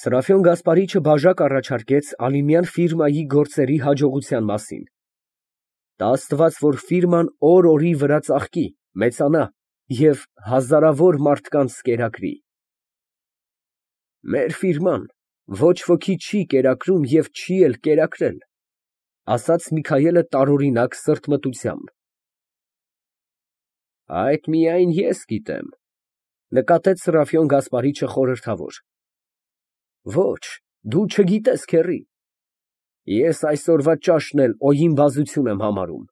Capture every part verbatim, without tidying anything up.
Սրափիոն Գասպարիչը բաժակ առաջարկեց Ալիմյան ֆիրմայի գործերի հաջողության մասին։ Տա Աստված, որ ֆիրման օր֊օրի վրա ծաղկի, մեծանա և հազարավոր մարդկանց կերակրի։ Մեր ֆիրման ոչ ոքի չի կերակրում և չի էլ կերակրել, ասաց Միքայելը տարօրինակ սրտմտությամբ։ Այդ միայն ես գիտեմ, նկատեց Սրափիոն Գասպարիչը խորհրդավոր։ Ոչ, դու չգիտես, քեռի, ես այսօրվա ճաշն էլ օյին բազություն եմ համարում։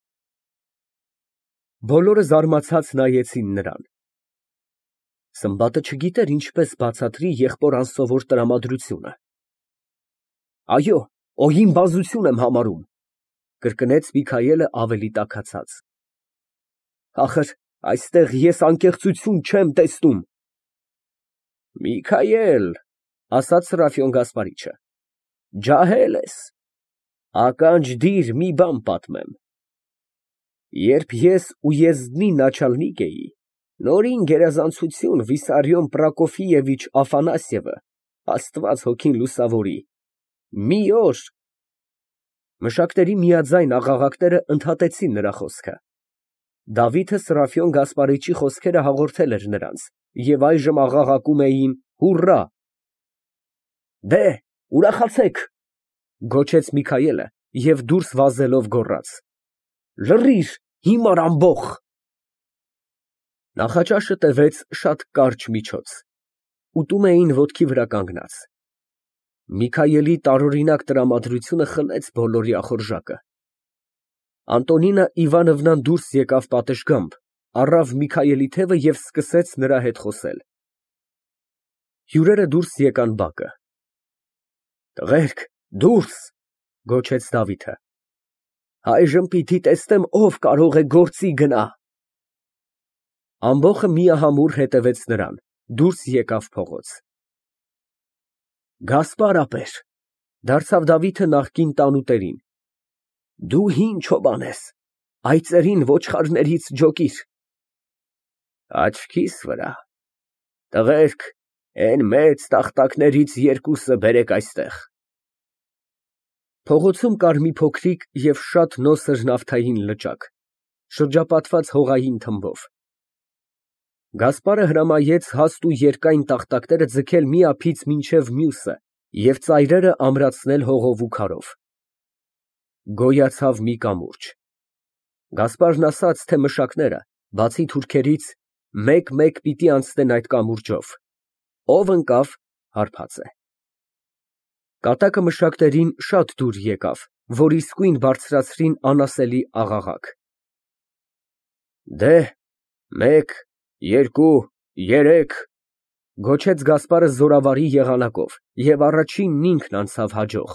Բոլորը զարմացած նայեցին նրան։ Սմբատը չգիտեր ինչպես բացատրի եղբոր անսովոր տրամադրությունը։ Այո, օյին բազություն եմ համարում, կրկնեց Միքայելը ավելի տաքացած։ Ախր, այստեղ ես անկեղծություն չեմ տեսնում։ Միքայել, ասաց Սրափիոն Գասպարիչը, ջահել ես, ականջ դիր, մի բան պատմեմ։ Երբ ես ուեզդնի նաչալնիկ էի, նորին գերազանցություն Վիսարիոն Պրոկոֆիևիչ Աֆանասьևը, Աստված հոգին լուսավորի, մի օր… Մշակների միաձայն աղաղակները ընդհատեցին նրա խոսքը։ Դավիթը Սրափիոն Գասպարիչի խոսքերը հաղորդել էր նրանց, և այժմ աղաղակում էին հուռա։ Դե, ուրախացեք, գոչեց Միքայելը և դուրս վազելով գոռաց. Լռիր, հիմար ամբոխ։ Նախաճաշը տևեց շատ կարճ միջոց։ Ուտում էին ոտքի վրա կանգնած։ Միքայելի տարօրինակ տրամադրությունը խլեց բոլորի ախորժակը։ Անտոնինա Իվանովնան դուրս եկավ պատշգամբ, առավ Միքայելի թևը և սկսեց նրա հետ խոսել։ Հյուրերը դուրս եկան բակը։ Տղերք, դուրս, գոչեց Դավիթը։ Այժմ պիտի տեսնեմ, ով կարող է գործի գնա։ Ամբոխը միահամուռ հետևեց նրան, դուրս եկավ փողոց։ Գասպար ապեր, դարձավ Դավիթը նախկին տանուտերին, դու հին չոբան ես, այծերին ոչխարներից ջոկիր։ Աչքիս վրա։ Տղերք, այն մեծ տախտակներից երկուսը բերեք այստեղ։ Փողոցում կար մի փոքրիկ և շատ նոսր նավթային լճակ, շրջապատված հողային թմբով։ Գասպարը հրամայեց հաստ ու երկայն տախտակները ձգել մի ափից մինչև մյուսը և ծայրերը ամրացնել հողով ու քարով։ Գոյացավ մի կամուրջ։ Գասպարն ասաց, թե մշակները, բացի թուրքերից, մեկ֊մեկ պիտի անցնեն այդ կամուրջով, ով ընկավ, հարբած է։ Կատակը մշակներին շատ դուր եկավ, որ իսկույն բարձրացրին անասելի աղաղակ։ Դե, մեկ, երկու, երեք, գոչեց Գասպարը զորավարի եղանակով և առաջինն ինքն անցավ հաջող։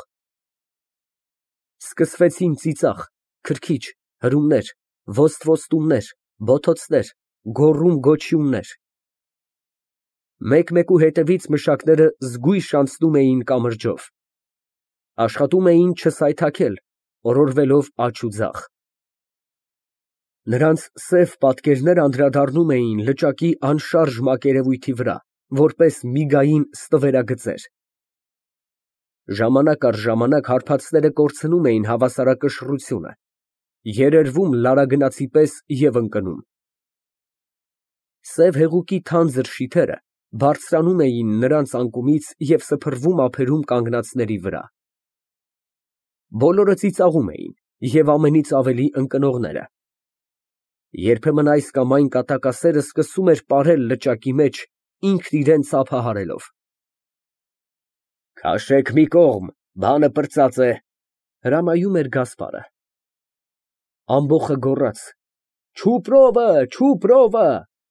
Սկսվեցին ծիծաղ, քրքիջ, հրումներ, ոսթ֊ոսթումներ, բոթոցներ, գոռում֊գոչյուններ։ Մեկ֊մեկու հետևից մշակները զգույշ անցնում էին կամրջով։ Աշխատում էին չսայթաքել, օրորվելով աջ ու ձախ։ Նրանց սև պատկերներ անդրադառնում էին լճակի անշարժ մակերևույթի վրա, որպես միգային ստվերագծեր։ Ժամանակ առ ժամանակ հարբածները կորցնում էին հավասարակշռությունը, երերվում լարագնացի պես և ընկնում։ Սև հեղուկի թանձր շիթերը բարձրանում էին նրանց անկումից և սփռվում ափերում կանգնածների վրա։ Բոլորը ծիծաղում էին և ամենից ավելի ընկնողները։ Երբեմն այս կամ այն կատակասերը սկսում էր պարել լճակի մեջ, ինքն իրան ծափահարելով։ Քաշեք մի կողմ, բանը պրծած է, հրամայում էր Գասպարը։ Ամբոխը գոռաց. Չուպրովը, չուպրովը։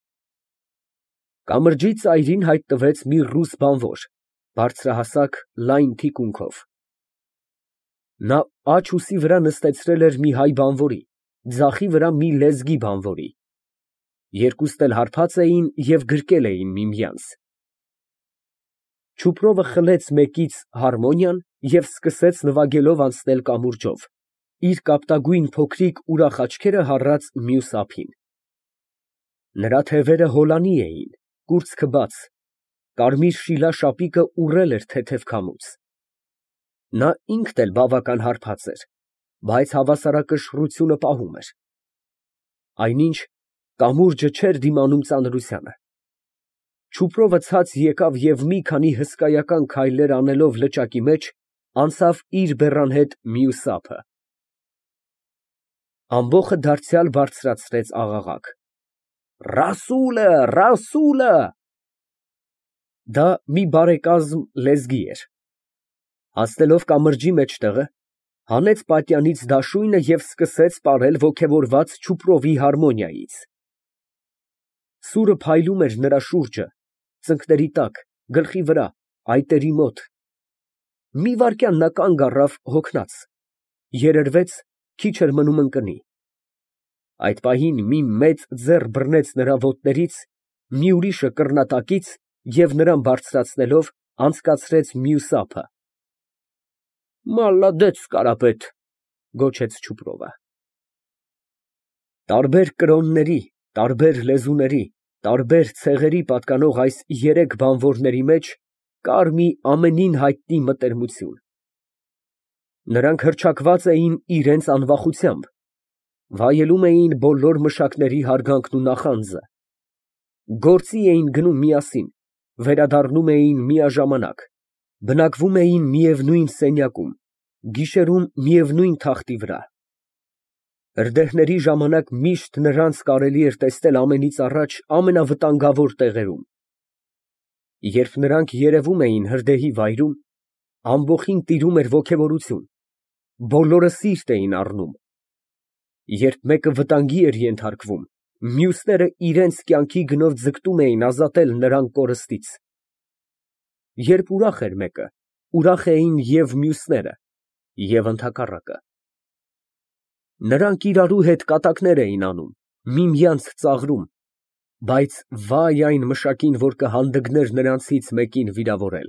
Կամրջի ծայրին հայտնվեց մի ռուս բանվոր, բարձրահասակ, լայն թիկունքով։ Նա աջ ուսի վրա նստեցրել էր մի հայ բանվորի, ձախի վրա մի լեզգի բանվորի։ Երկուսն էլ հարբած էին և գրկել էին միմյանց։ Չուպրովը խլեց մեկից հարմոնիան և սկսեց նվագելով անցնել կամուրջով, իր կապտագույն փոքրիկ ուրախ աչքերը հառած մյուս ափին։ Նրա թևերը հոլանի էին, կուրծքը բաց, կարմիր շիլա շապիկը ուռել էր թեթև քամուց։ Նա ինքն էլ բավական հարբած էր, բայց հավասարակշռությունը պահում էր։ Այնինչ կամուրջը չէր դիմանում ծանրությանը։ Չուպրովը ցած եկավ և մի հսկայական քայլեր անելով լճակի մեջ, անցավ իր բեռան հետ մյուս ափը։ Ամբոխը դարձյալ բարձրացրեց աղաղակ. «Ռասուլը, Ռասուլը»։ Դա մի բարեկազմ լեզգի էր։ Հասնելով կամրջի մեջտեղը, հանեց պատյանից դաշույնը և սկսեց պարել ոգևորված Չուպրովի հարմոնիայից։ Սուրը փայլում էր նրա շուրջը, ծնկների տակ, գլխի վրա, այտերի մոտ։ Մի վայրկյան նա կանգ առավ հոգնած, երերվեց, քիչ էր մնում ընկնի։ Այդ պահին մի մեծ ձեռ բռնեց նրա ոտներից, մի ուրիշը կռնատակից և նրան բարձրացնելով, անցկացրեց մյուս ափը։ «Մալադեց, Կարապետ», գոչեց Չուպրովը։ Տարբեր կրոնների, տարբեր լեզուների, տարբեր ցեղերի պատկանող այս երեք բանվորների մեջ կար մի ամենին հայտնի մտերմություն։ Նրանք հռչակված էին իրենց անվախությամբ, վայելում էին բոլոր մշակների հարգանքն ու նախանձը, գործի էին գնում միասին, վերադառնում էին միաժամանակ, բնակվում էին միևնույն սենյակում, գիշերում միևնույն թախտի վրա։ Հրդեհների ժամանակ միշտ նրանց կարելի էր տեսնել ամենից առաջ ամենավտանգավոր տեղերում։ Երբ նրանք երևում էին հրդեհի վայրում, ամբոխին տիրում էր ոգևորություն, բոլորը սիրտ էին առնում։ Երբ մեկը վտանգի էր ենթարկվում, մյուսները իրենց կյանքի գնով ձգտում էին ազատել նրան կորստից։ Երբ ուրախ էր մեկը, ուրախ էին և մյուսները, և ընդհակառակը։ Նրանք իրարու հետ կատակներ էին անում, միմյանց ծաղրում, բայց վայ այն մշակին, որ կհանդգներ նրանցից մեկին վիրավորել։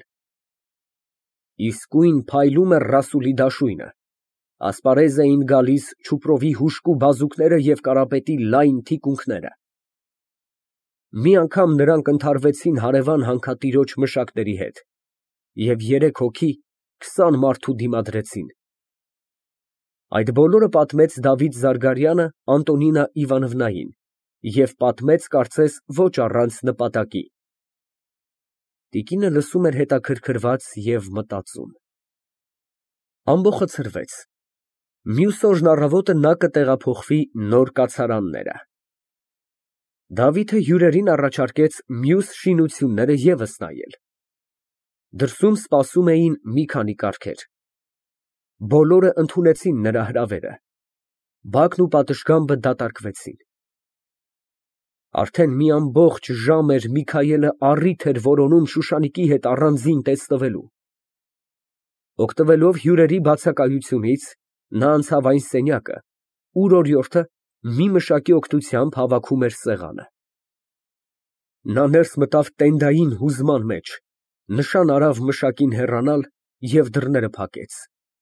Իսկույն փայլում էր Ռասուլի դաշույնը, ասպարեզ էին գալիս Չուպրովի հուժկու բազուկները և Կարապետի լայն թիկունքները։ Մի անգամ նրանք ընդհարվեցին հարևան հանքատիրոջ մշակների հետ, և երեք հոգի քսան մարդու դիմադրեցին։ Այդ բոլորը պատմեց Դավիթ Զարգարյանը Անտոնինա Իվանովնային և պատմեց, կարծես, ոչ առանց նպատակի։ Տիկինը լսում էր հետաքրքրված և մտածում։ Ամբոխը ցրվեց։ Մյուս օրն առավոտը նա կտեղափոխվի նոր կացարանները։ Դավիթը հյուրերին առաջարկեց մյուս շինությունները ևս նայել։ Դրսում սպասում էին մի քանի կառքեր։ Բոլորը ընդունեցին նրա հրավերը։ Բակն ու պատշգամբը դատարկվեցին։ Արդեն մի ամբողջ ժամ էր Միքայելը առիթ էր որոնում Շուշանիկի հետ առանձին տեսնվելու։ Օգտվելով հյուրերի բացակայությունից, նա անցավ այն սենյակը, ուր օրիորդը մի մշակի օգնությամբ հավաքում էր սեղանը։ Նա ներս մտավ տենդային հուզման մեջ, նշան արավ մշակին հեռանալ և դռները փակեց։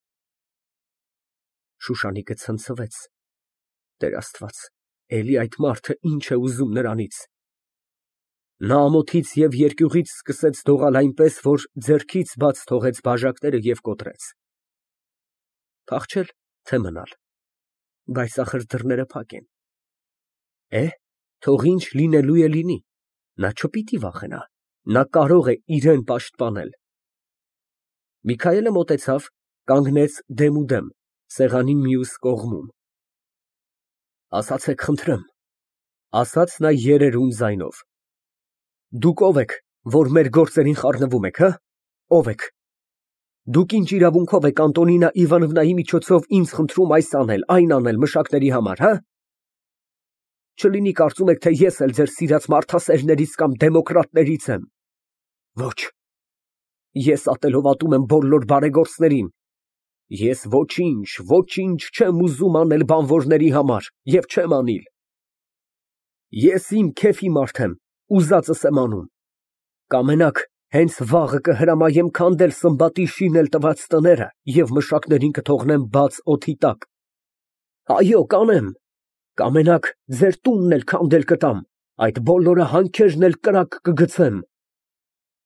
Շուշանիկը ցնցվեց. «Տեր Աստված, էլի այդ մարդը ինչ է ուզում նրանից»։ Նա ամոթից և երկյուղից սկսեց դողալ այնպես, որ ձեռքից բաց թողեց բաժակները և կոտրեց։ Փախչե՞լ, թե մնալ, բայց ախր դռները փակ են։ Է, թող ինչ լինելու է լինի, նա չպիտի վախենա, նա կարող է իրան պաշտպանել։ Միքայելը մոտեցավ, կանգնեց դեմուդեմ, սեղանի մյուս կողմում։ «Ասացեք, խնդրեմ», ֊ ասաց նա երերուն ձայնով, «դուք ո՞վ եք, որ մեր գործերին խառնվում եք, հը, ո՞վ եք։ Դուք ինչ իրավունքով եք Անտոնինա Իվանովնայի միջոցով ինձ խնդրում այս անել, այն անել մշակների համար, հը։ Չլինի կարծում եք, թե ես էլ ձեր սիրած մարդասերներից կամ դեմոկրատներից եմ։ Ոչ, ես ատելով ատում եմ բոլոր բարեգործներին։ Ես ոչինչ, ոչինչ չեմ ուզում անել բանվորների համար և չեմ անիլ։ Ես իմ քեֆի մարդ եմ, ուզածս եմ անում։ Կամենաք, հենց վաղը կհրամայեմ քանդել Սմբատի շինել տված տները և մշակներին կթողնեմ բաց օդի տակ։ Այո, կանեմ։ Կամենաք, ձեր տունն էլ քանդել կտամ, այդ բոլորը հանքերն էլ կրակ կգցեմ։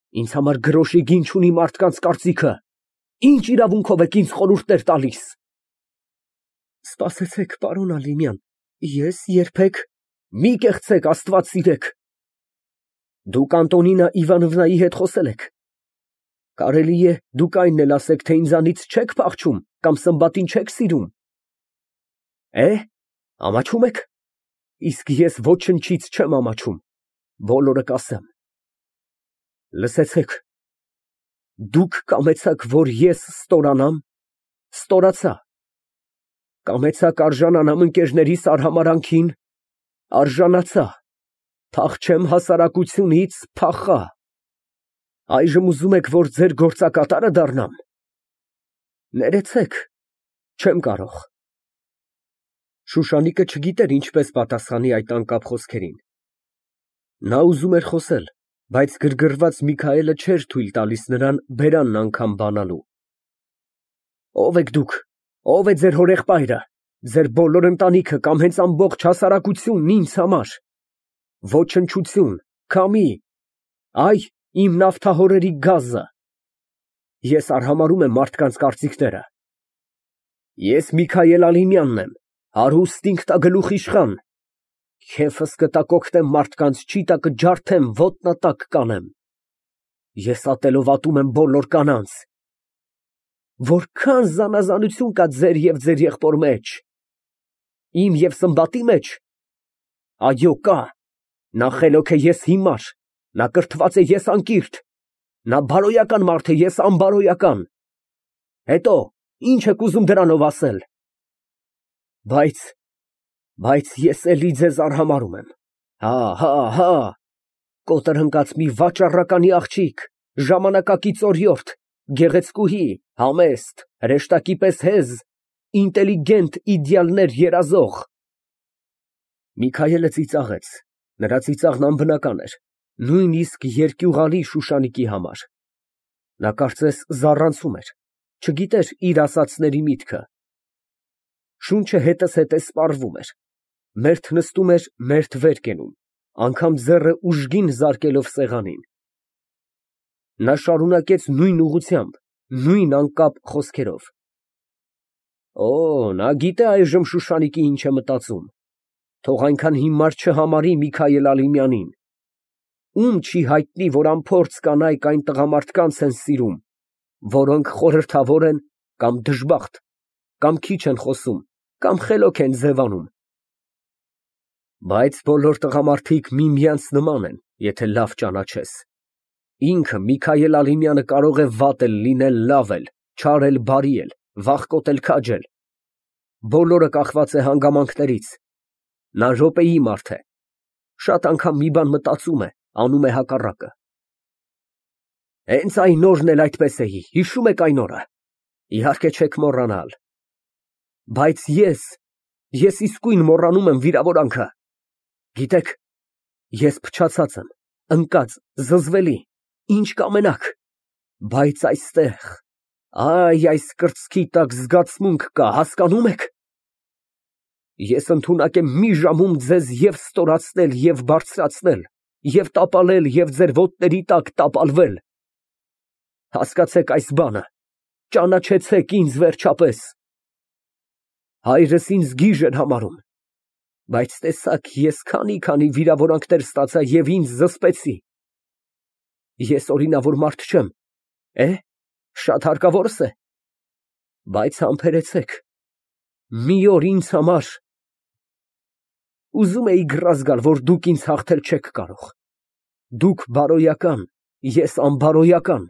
Ինձ համար գրոշի գին չունի մարդկանց կարծիքը։ Ինչ իրավունքով եք ինձ խորհուրդներ տալիս։ Սպասեցեք, պարոն Ալիմյան, ես երբեք… Մի կեղծեք, Աստված սիրեք։ Դուք Անտոնինա Իվանովնայի հետ խոսե՞լ եք։ Կարելի է դուք այնն էլ ասեք, թե ինձանից չեք փախչում կամ Սմբատին չեք սիրում։ Է, ամաչում եք։ Իսկ ես ոչնչից չեմ ամաչում, բոլորը կասեմ։ Լսեցեք, դուք կամեցաք, որ ես ստորանամ, ստորացա։ Կամեցաք արժանանամ ընկերներիս արհամարհանքին, արժանացա։ Փախչեմ հասարակությունից, փախա։ Այժմ ուզում եք, որ ձեր գործակատարը դառնամ։ Ներեցեք, չեմ կարող։ Շուշանիկը չգիտեր ինչպես պատասխանի այդ անկապ խոսքերին։ Նա ուզում էր խոսել, բայց գրգռված Միքայելը չէր թույլ տալիս նրան բերանն անգամ բանալու։ Ո՞վ եք դուք, ո՞վ է ձեր հորեղբայրը, ձեր բոլոր ընտանիքը կամ հենց ամբողջ հասարակությունն ինձ համար։ Ոչնչություն, քամի, այ իմ նավթահորերի գազը։ Ես արհամարհում եմ մարդկանց կարծիքները։ Ես Միքայել Ալիմյանն եմ, հարուստ ինքնագլուխ իշխան։ Քեֆս կտակոկտեմ մարդկանց ճիտա կջարդեմ, ոտնատակ կանեմ։ Ես ատելով ատում եմ բոլոր կանանց։ Որքան զանազանություն կա ձեր և ձեր եղբոր մեջ։ Իմ և Սմբատի մեջ։ Այո, կա։ Նա խելոք է, ես հիմար, նա կրթված է, ես անկիրթ, նա բարոյական մարդ է, ես անբարոյական։ Հետո, ինչ եք ուզում դրանով ասել։ Բայց, բայց ես էլի ձեզ արհամարհում եմ։ Հա, հա, հա, կոտրհնկած մի վաճառականի աղջիկ, ժամանակակից օրիորդ, գեղեցկուհի, համեստ, հրեշտակի պես հեզ, ինտելիգենտ իդեալներ երազող։ Միքայելը ծիծաղեց, նրա ծիծաղն անբնական էր, նույնիսկ երկյուղալի Շուշանիկի համար։ Նա կարծես զառանցում էր, չգիտեր իր ասածների միտքը։ Շունչը հետզհետե սպառվում էր, մերթ նստում էր, մերթ վեր կենում, անգամ ձեռը ուժգին զարկելով սեղանին։ Նա շարունակեց նույն ուղղությամբ, նույն անկապ խոսքերով։ Օ, նա գիտե այժմ Շուշանիկի ինչ է մտածում, թող այնքան հիմար չհամարի Միքայել Ալիմյանին։ Ում չի հայտնի, որ անփորձ կանայք այն տղամարդկանց են սիրում, որոնք խորհրդավոր են կամ դժբախտ, կամ քիչ են խոսում, կամ խելոք են ձևանում։ Բայց բոլոր տղամարդիկ միմյանց նման են, եթե լավ ճանաչես։ Ինքը Միքայել Ալիմյանը կարող է վատ էլ լինել, լավ էլ, չար էլ, բարի էլ, վախկոտ էլ, քաջ էլ։ Բոլորը կախված է հանգամանքներից։ Նա րոպեի մարդ է։ Շատ անգամ մի բան մտածում է, անում է հակառակը։ Հենց այն օրն էլ այդպես էի, հիշում եք այն օրը։ Իհարկե չեք մոռանալ։ Բայց ես, ես իսկույն մոռանում եմ վիրավորանքը։ Գիտեք, ես փչացած եմ, ընկած, զզվելի, ինչ կամենաք։ Բայց այստեղ, այ այս կրծքի տակ զգացմունք կա, հասկանում եք։ Ես ընդունակ եմ մի ժամում ձեզ և ստորացնել, և բարձրացնել, և տապալել, և ձեր ոտների տակ տապալվել։ Հասկացեք այս բանը, ճանաչեցեք ինձ վերջապես։ Հայրս ինձ գիժ էր համարում, բայց տեսաք, ես քանի֊քանի վիրավորանքներ ստացա և ինձ զսպեցի։ Ես օրինավոր մարդ չեմ, է, շատ հարկավորս է, բայց համբերեցեք, մի օր ինձ համար… Ուզում էի գրազ գալ, որ դուք ինձ հաղթել չեք կարող։ Դուք բարոյական, ես անբարոյական։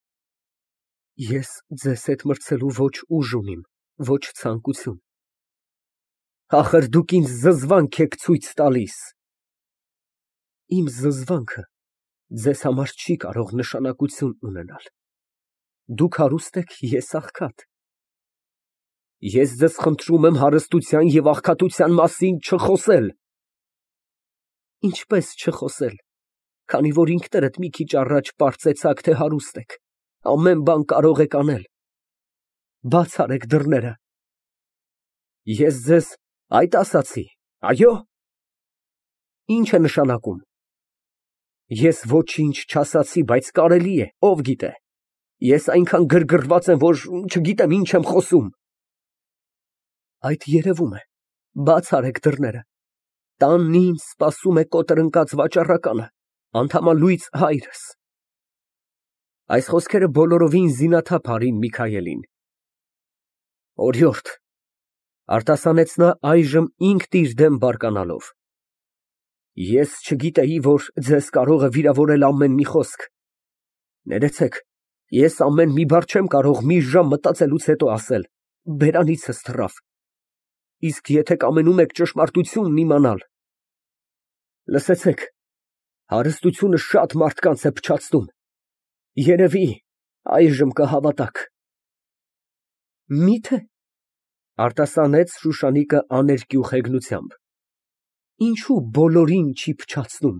Ես ձեզ հետ մրցելու ոչ ուժ ունիմ, ոչ ցանկություն։ Ախր դուք ինձ զզվանք եք ցույց տալիս։ Իմ զզվանքը ձեզ համար չի կարող նշանակություն ունենալ։ Դուք հարուստ եք, ես աղքատ։ Ես ձեզ խնդրում եմ հարստության և աղքատության մասին չխոսել։ Ինչպես չխոսել, քանի որ ինքներդ մի քիչ առաջ պարծեցաք, թե հարուստ եք, ամեն բան կարող եք անել։ Բաց արեք դռները։ Ես ձեզ այդ ասացի, այո՞։ Ինչ է նշանակում։ Ես ոչինչ չասացի, բայց կարելի է, ով գիտե։ Ես այնքան գրգռված եմ, որ չգիտեմ ինչ եմ խոսում։ Այդ երևում է, բաց արեք դռները։ Տանն ինձ սպասում է կոտրնկած վաճառականը, անդամալույծ հայրս։ Այս խոսքերը բոլորովին զինաթափ արին Միքայելին։ Օրիորդ, արտասանեց նա այժմ ինքն իր դեմ բարկանալով, ես չգիտեի, որ ձեզ կարող է վիրավորել ամեն մի խոսք։ Ներեցեք, ես ամեն մի բառ չեմ կարող մի ժամ մտածելուց հետո ասել, բերանիցս թռավ։ Իսկ եթե կամենում եք ճշմարտությունն իմանալ, լսեցեք, հարստությունը շատ մարդկանց է փչացնում, երևի այժմ կհավատաք։ Մի՞թե, արտասանեց Շուշանիկը աներկյուղ հեգնությամբ, ինչու բոլորին չի փչացնում։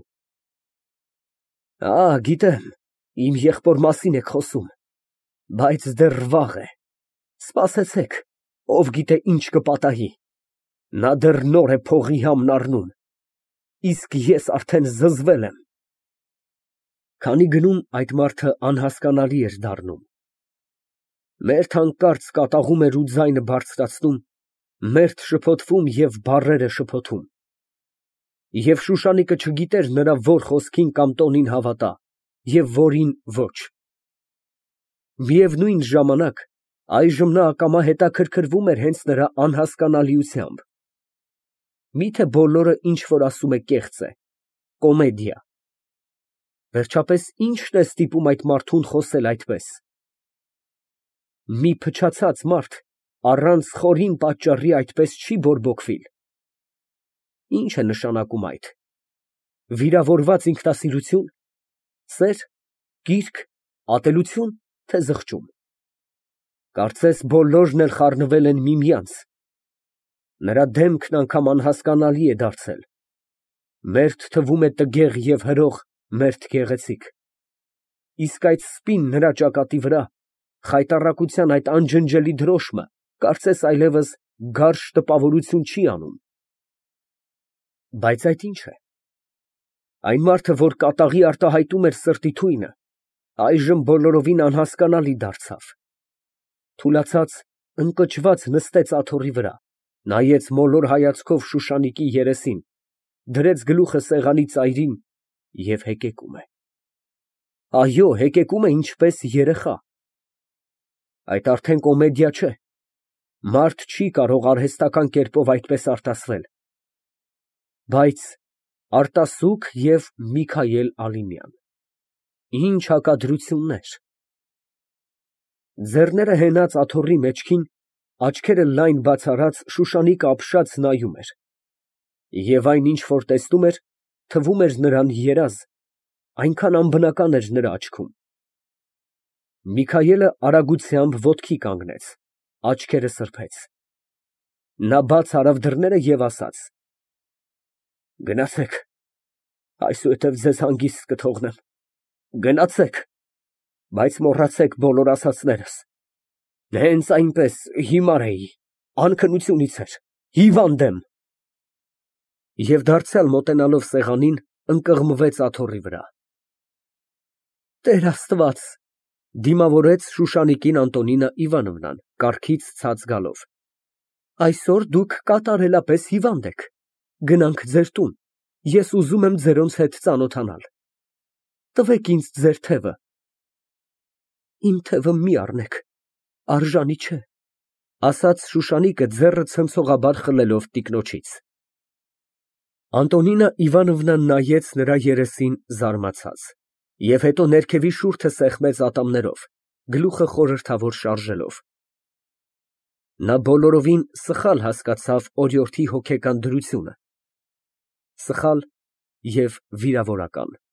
Ա, գիտեմ, իմ եղբոր մասին եք խոսում, բայց դեռ վաղ է, սպասեցեք, ով գիտե ինչ կպատահի, նա դեռ նոր է փողի համն առնում, իսկ ես արդեն զզվել եմ։ Քանի գնում այդ մարդը անհասկանալի էր դառնում։ Մերթ հանկարծ կատաղում էր ու ձայնը բարձրացնում, մերթ շփոթվում և բառերը շփոթում։ Եվ Շուշանիկը չգիտեր նրա որ խոսքին կամ տոնին հավատա, և որին ոչ։ Միևնույն ժամանակ, այժմ նա ակամա հետաքրքրվում էր հենց նրա անհասկանալիությամբ։ Միթե բոլորը ինչ որ ասում է կեղծ է, կոմեդիա։ Վերջապես ի՞նչն է ստիպում այդ մարդուն խոսել այդպես։ Մի փչացած մարդ առանց խորին պատճառի այդպես չի բորբոքվիլ։ Ի՞նչ է նշանակում այդ։ Վիրավորված ինքնասիրությո՞ւն, սեր, կիրք, ատելությո՞ւն, թե զղջում։ Կարծես բոլորն էլ խառնվել են միմյանց։ Նրա դեմքն անգամ անհասկանալի է դարձել։ Մերթ թվում է տգեղ և հրող, մերթ գեղեցիկ։ Իսկ այդ սպին նրա ճակատի վրա, խայտառակության այդ անջնջելի դրոշմը, կարծես այլևս գարշ տպավորություն չի անում։ Բայց այդ ի՞նչ է։ Այն մարդը, որ կատաղի արտահայտում էր սրտի թույնը, այժմ բոլորովին անհասկանալի դարձավ։ Թուլացած, ընկճված նստեց աթոռի վրա, նայեց մոլոր հայացքով Շուշանիկի երեսին, դրեց գլուխը սեղանի ծայրին և հեկեկում է։ Այո, հեկեկում է ինչպես երեխա։ Այդ արդեն կոմեդիա չէ։ Մարդ չի կարող արհեստական կերպով այդպես արտասվել։ Բայց արտասուք և Միքայել Ալիմյան, ինչ հակադրություններ։ Ձեռները հենած աթոռի մեջքին, աչքերը լայն բաց արած Շուշանիկը ապշած նայում էր։ Եվ այն ինչ որ տեսնում էր, թվում էր նրան երազ, այնքան անբնական էր նրա աչքում։ Միքայելը արագությամբ ոտքի կանգնեց, աչքերը սրբեց։ Նա բաց արավ դռները և ասաց. Գնացեք, այսուհետև ձեզ հանգիստ կթողնեմ, գնացեք, բայց մոռացեք բոլոր ասածներս, հենց այնպես հիմար էի, անքնությունից էր, հիվանդ եմ։ Եվ դարձյալ մոտենալով սեղանին, ընկղմվեց աթոռի վրա։ Տեր Աստված, դիմավորեց Շուշանիկին Անտոնինա Իվանովնան, կառքից ցած գալով, այսօր դուք կատարելապես հիվանդ եք, գնանք ձեր տուն, ես ուզում եմ ձերոնց հետ ծանոթանալ, տվեք ինձ ձեր թևը։ Իմ թևը մի առնեք, արժանի չէ, ասաց Շուշանիկը ձեռը ցնցողաբար խլելով տիկնոջից։ Անտոնինա Իվանովնան նայեց նրա երեսին զարմացած, և հետո ներքևի շուրթը սեղմեց ատամներով, գլուխը խորհրդավոր շարժելով։ Նա բոլորովին սխալ հասկացավ օրիորդի հոգեկան դրությունը, սխալ և վիրավորական։